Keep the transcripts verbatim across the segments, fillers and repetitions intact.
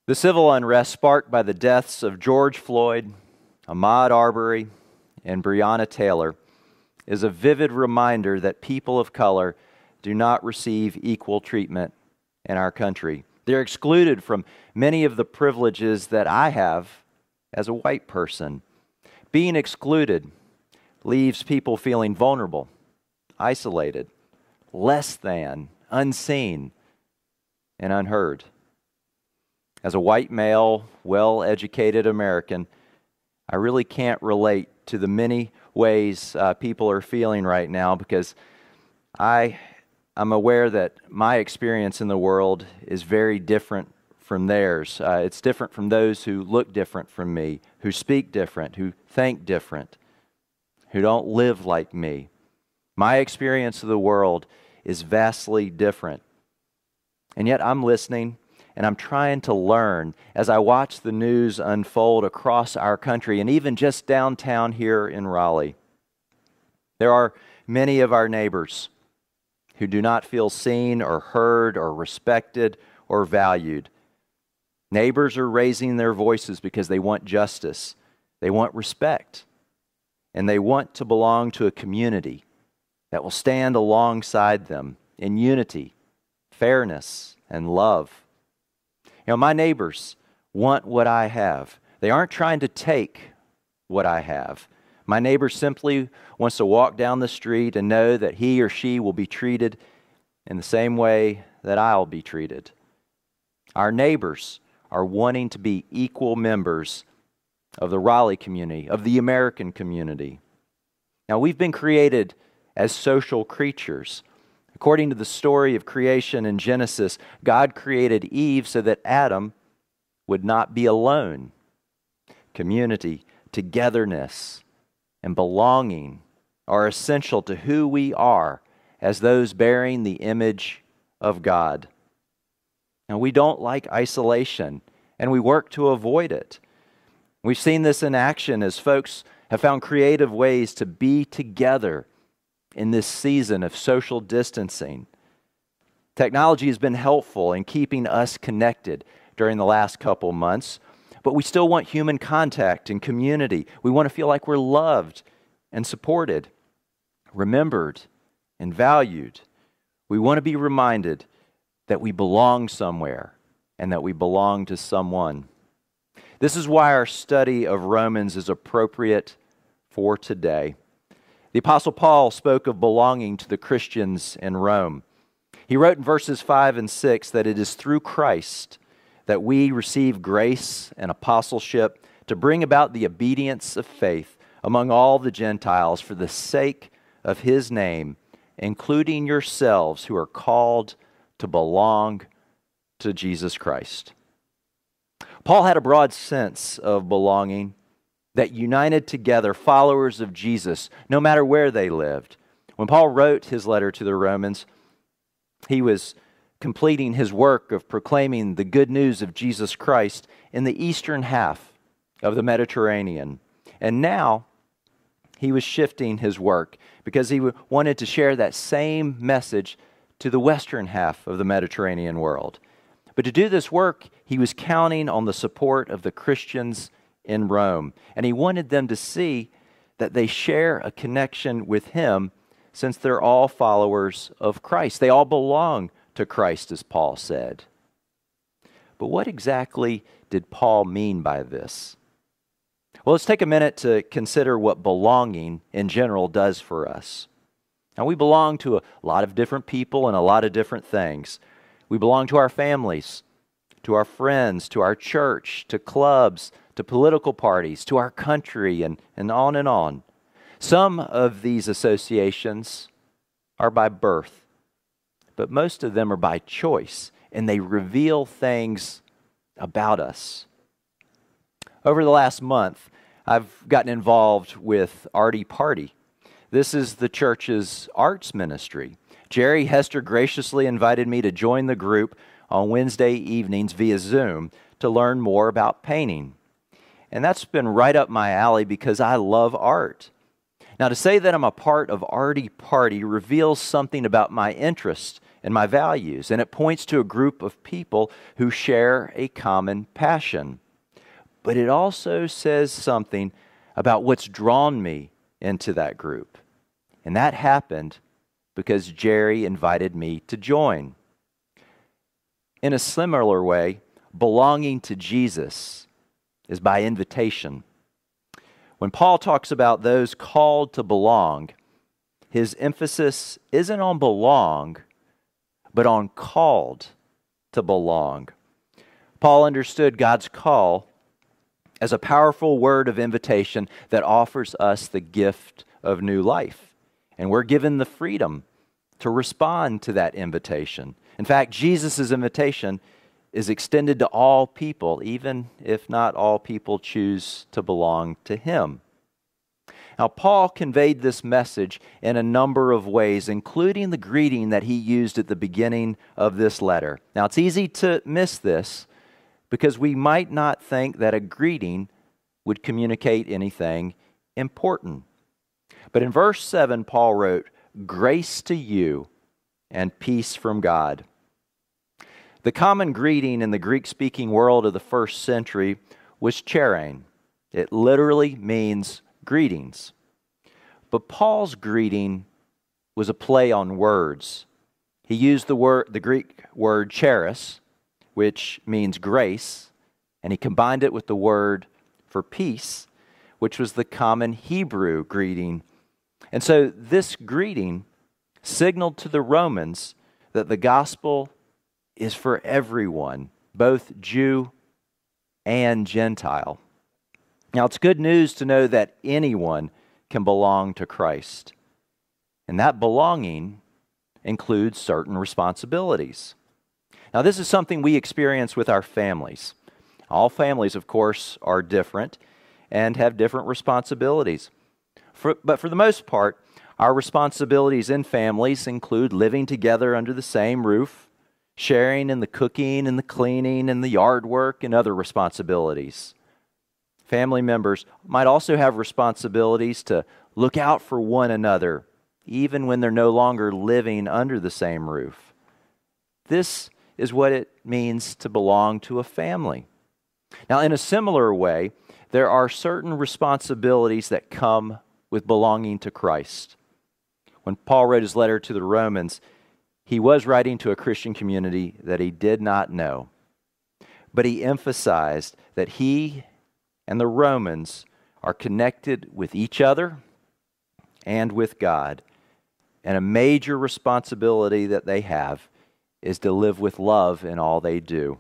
The civil unrest sparked by the deaths of George Floyd, Ahmaud Arbery, and Breonna Taylor is a vivid reminder that people of color do not receive equal treatment in our country. They're excluded from many of the privileges that I have as a white person. Being excluded leaves people feeling vulnerable, isolated, less than, unseen, and unheard. As a white male, well-educated American, I really can't relate to the many ways uh, people are feeling right now because I am aware that my experience in the world is very different from theirs. Uh, it's different from those who look different from me, who speak different, who think different, who don't live like me. My experience of the world is vastly different. And yet I'm listening and I'm trying to learn as I watch the news unfold across our country and even just downtown here in Raleigh. There are many of our neighbors who do not feel seen or heard or respected or valued. Neighbors are raising their voices because they want justice, they want respect, and they want to belong to a community that will stand alongside them in unity, fairness, and love. You know, my neighbors want what I have. They aren't trying to take what I have. My neighbor simply wants to walk down the street and know that he or she will be treated in the same way that I'll be treated. Our neighbors are wanting to be equal members of the Raleigh community, of the American community. Now, we've been created as social creatures. According to the story of creation in Genesis, God created Eve so that Adam would not be alone. Community, togetherness, and belonging are essential to who we are as those bearing the image of God. Now, we don't like isolation, and we work to avoid it. We've seen this in action as folks have found creative ways to be together in this season of social distancing. Technology has been helpful in keeping us connected during the last couple months, but we still want human contact and community. We want to feel like we're loved and supported, remembered and valued. We want to be reminded that we belong somewhere and that we belong to someone. This is why our study of Romans is appropriate for today. The Apostle Paul spoke of belonging to the Christians in Rome. He wrote in verses five and six that it is through Christ that we receive grace and apostleship to bring about the obedience of faith among all the Gentiles for the sake of His name, including yourselves who are called to belong to Jesus Christ. Paul had a broad sense of belonging that united together followers of Jesus, no matter where they lived. When Paul wrote his letter to the Romans, he was completing his work of proclaiming the good news of Jesus Christ in the eastern half of the Mediterranean. And now he was shifting his work because he wanted to share that same message to the western half of the Mediterranean world. But to do this work, he was counting on the support of the Christians in Rome. And he wanted them to see that they share a connection with him since they're all followers of Christ. They all belong to Christ, as Paul said. But what exactly did Paul mean by this? Well, let's take a minute to consider what belonging in general does for us. Now, we belong to a lot of different people and a lot of different things. We belong to our families, to our friends, to our church, to clubs, to political parties, to our country, and, and on and on. Some of these associations are by birth, but most of them are by choice, and they reveal things about us. Over the last month, I've gotten involved with Artie Party. This is the church's arts ministry. Jerry Hester graciously invited me to join the group on Wednesday evenings via Zoom to learn more about painting. And that's been right up my alley because I love art. Now, to say that I'm a part of Artie Party reveals something about my interest and my values. And it points to a group of people who share a common passion. But it also says something about what's drawn me into that group. And that happened because Jerry invited me to join. In a similar way, belonging to Jesus is by invitation. When Paul talks about those called to belong, his emphasis isn't on belong, but on called to belong. Paul understood God's call as a powerful word of invitation that offers us the gift of new life. And we're given the freedom to respond to that invitation. In fact, Jesus' invitation is extended to all people, even if not all people choose to belong to him. Now, Paul conveyed this message in a number of ways, including the greeting that he used at the beginning of this letter. Now, it's easy to miss this because we might not think that a greeting would communicate anything important. But in verse seven, Paul wrote, "Grace to you and peace from God." The common greeting in the Greek-speaking world of the first century was chairein. It literally means greetings. But Paul's greeting was a play on words. He used the word, the Greek word charis, which means grace, and he combined it with the word for peace, which was the common Hebrew greeting. And so this greeting signaled to the Romans that the gospel is for everyone, both Jew and Gentile. Now, it's good news to know that anyone can belong to Christ. And that belonging includes certain responsibilities. Now, this is something we experience with our families. All families, of course, are different and have different responsibilities. For, but for the most part, our responsibilities in families include living together under the same roof, sharing in the cooking and the cleaning and the yard work and other responsibilities. Family members might also have responsibilities to look out for one another, even when they're no longer living under the same roof. This is what it means to belong to a family. Now, in a similar way, there are certain responsibilities that come with belonging to Christ. When Paul wrote his letter to the Romans, he was writing to a Christian community that he did not know. But he emphasized that he and the Romans are connected with each other and with God. And a major responsibility that they have is to live with love in all they do.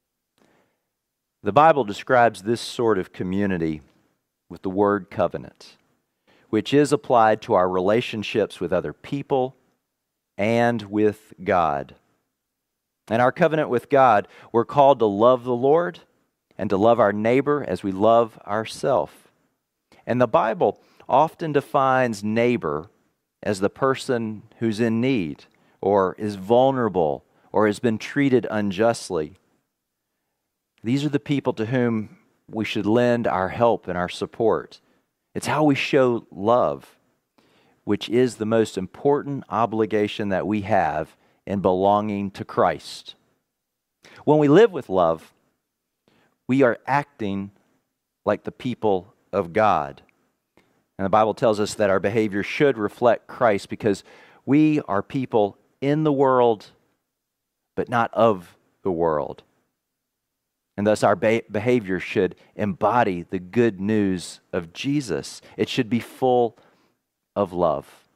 The Bible describes this sort of community with the word covenant, which is applied to our relationships with other people and with God. In our covenant with God, we're called to love the Lord and to love our neighbor as we love ourselves. And the Bible often defines neighbor as the person who's in need or is vulnerable or has been treated unjustly. These are the people to whom we should lend our help and our support. It's how we show love, which is the most important obligation that we have in belonging to Christ. When we live with love, we are acting like the people of God. And the Bible tells us that our behavior should reflect Christ because we are people in the world, but not of the world. And thus our be- behavior should embody the good news of Jesus. It should be full of love.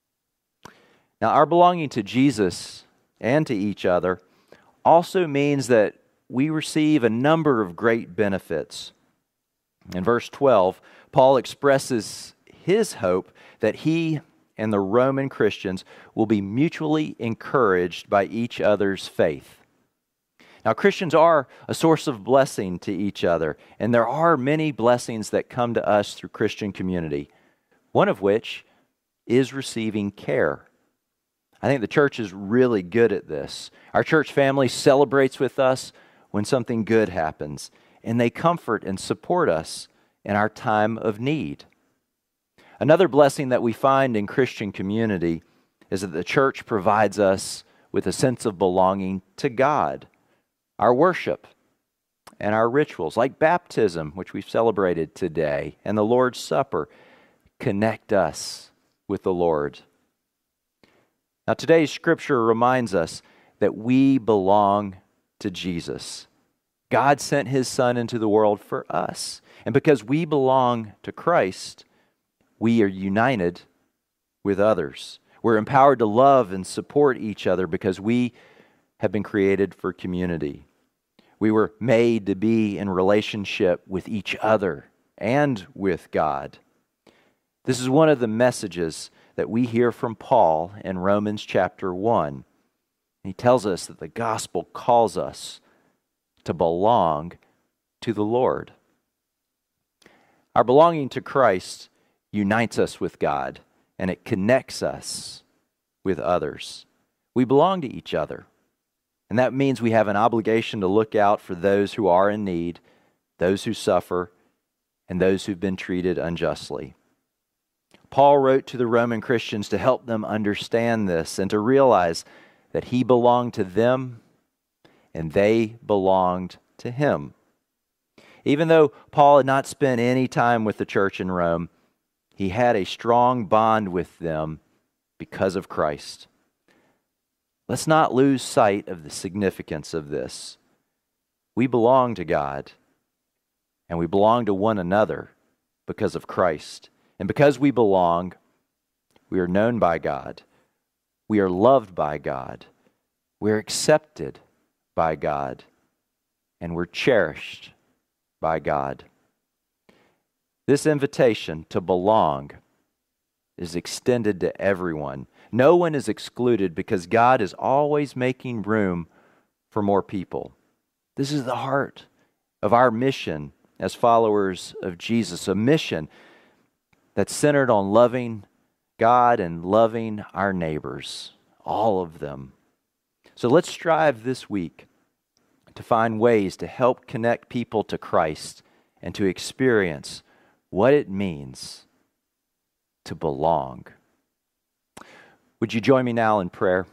Now, our belonging to Jesus and to each other also means that we receive a number of great benefits. In verse twelve, Paul expresses his hope that he and the Roman Christians will be mutually encouraged by each other's faith. Now, Christians are a source of blessing to each other, and there are many blessings that come to us through Christian community, one of which is receiving care. I think the church is really good at this. Our church family celebrates with us when something good happens, and they comfort and support us in our time of need. Another blessing that we find in Christian community is that the church provides us with a sense of belonging to God. Our worship and our rituals, like baptism, which we've celebrated today, and the Lord's Supper, connect us with the Lord. Now, today's scripture reminds us that we belong to Jesus. God sent His Son into the world for us. And because we belong to Christ, we are united with others. We're empowered to love and support each other because we have been created for community. We were made to be in relationship with each other and with God. This is one of the messages that we hear from Paul in Romans chapter one. He tells us that the gospel calls us to belong to the Lord. Our belonging to Christ unites us with God, and it connects us with others. We belong to each other, and that means we have an obligation to look out for those who are in need, those who suffer, and those who've been treated unjustly. Paul wrote to the Roman Christians to help them understand this and to realize that he belonged to them and they belonged to him. Even though Paul had not spent any time with the church in Rome, he had a strong bond with them because of Christ. Let's not lose sight of the significance of this. We belong to God, and we belong to one another because of Christ. And because we belong, we are known by God. We are loved by God. We're accepted by God. And we're cherished by God. This invitation to belong is extended to everyone. No one is excluded because God is always making room for more people. This is the heart of our mission as followers of Jesus, a mission that's centered on loving God and loving our neighbors, all of them. So let's strive this week to find ways to help connect people to Christ and to experience what it means to belong. Would you join me now in prayer?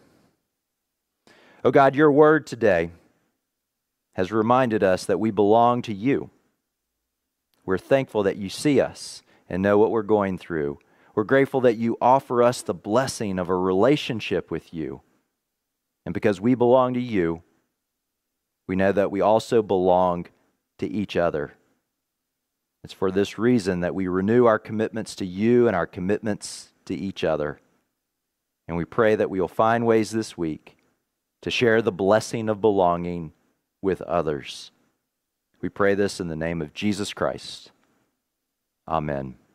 Oh God, your word today has reminded us that we belong to you. We're thankful that you see us and know what we're going through. We're grateful that you offer us the blessing of a relationship with you. And because we belong to you, we know that we also belong to each other. It's for this reason that we renew our commitments to you and our commitments to each other. And we pray that we will find ways this week to share the blessing of belonging with others. We pray this in the name of Jesus Christ. Amen.